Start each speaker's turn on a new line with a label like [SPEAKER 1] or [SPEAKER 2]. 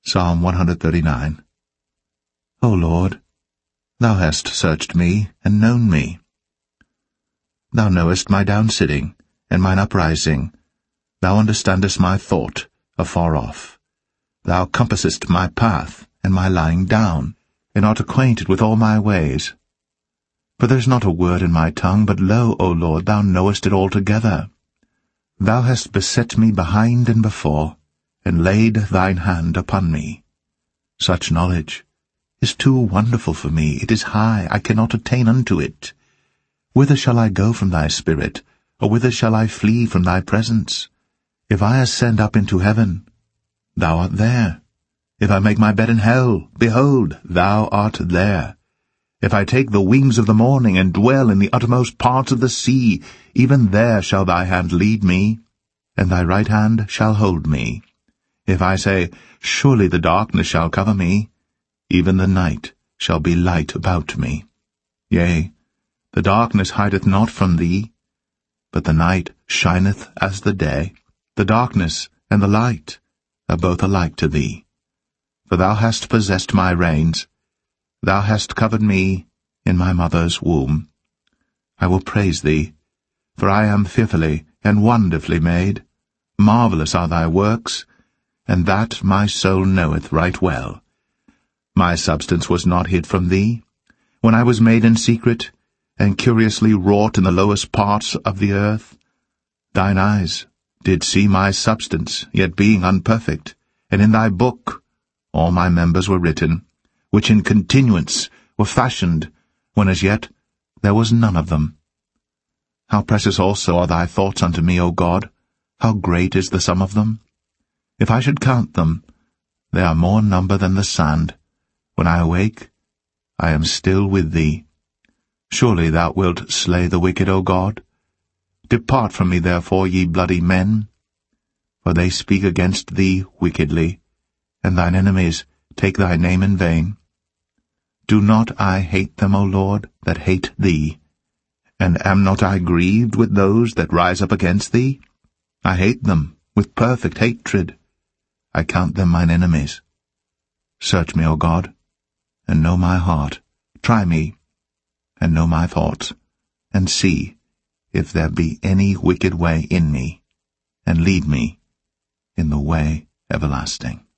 [SPEAKER 1] Psalm 139. O Lord, thou hast searched me and known me. Thou knowest my downsitting and mine uprising. Thou understandest my thought afar off. Thou compassest my path and my lying down, and art acquainted with all my ways. For there is not a word in my tongue, but lo, O Lord, thou knowest it altogether. Thou hast beset me behind and before, and laid thine hand upon me. Such knowledge is too wonderful for me. It is high, I cannot attain unto it. Whither shall I go from thy spirit, or whither shall I flee from thy presence? If I ascend up into heaven, thou art there. If I make my bed in hell, behold, thou art there. If I take the wings of the morning, and dwell in the uttermost parts of the sea, even there shall thy hand lead me, and thy right hand shall hold me. If I say, surely the darkness shall cover me, even the night shall be light about me. Yea, the darkness hideth not from thee, but the night shineth as the day. The darkness and the light are both alike to thee. For thou hast possessed my reins. Thou hast covered me in my mother's womb. I will praise thee, for I am fearfully and wonderfully made. Marvelous are thy works, and that my soul knoweth right well. My substance was not hid from thee, when I was made in secret, and curiously wrought in the lowest parts of the earth. Thine eyes did see my substance, yet being unperfect, and in thy book all my members were written, which in continuance were fashioned, when as yet there was none of them. How precious also are thy thoughts unto me, O God! How great is the sum of them! If I should count them, they are more number than the sand. When I awake, I am still with thee. Surely thou wilt slay the wicked, O God. Depart from me therefore, ye bloody men, for they speak against thee wickedly, and thine enemies take thy name in vain. Do not I hate them, O Lord, that hate thee? And am not I grieved with those that rise up against thee? I hate them with perfect hatred. I count them mine enemies. Search me, O God, and know my heart. Try me, and know my thoughts, and see if there be any wicked way in me, and lead me in the way everlasting.